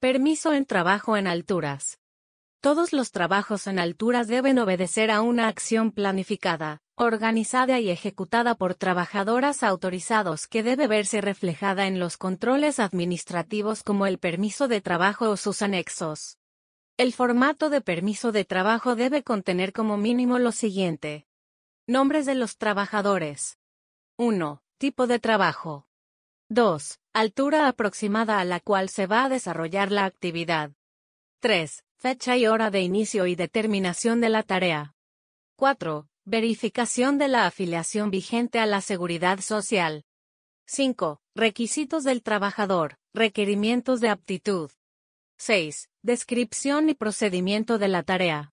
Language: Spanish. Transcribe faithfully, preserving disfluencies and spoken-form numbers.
Permiso en trabajo en alturas. Todos los trabajos en alturas deben obedecer a una acción planificada, organizada y ejecutada por trabajadoras autorizados que debe verse reflejada en los controles administrativos como el permiso de trabajo o sus anexos. El formato de permiso de trabajo debe contener como mínimo lo siguiente. Nombres de los trabajadores. uno. Tipo de trabajo. dos. Altura aproximada a la cual se va a desarrollar la actividad. tres. Fecha y hora de inicio y determinación de la tarea. cuatro. Verificación de la afiliación vigente a la Seguridad Social. cinco. Requisitos del trabajador, requerimientos de aptitud. seis. Descripción y procedimiento de la tarea.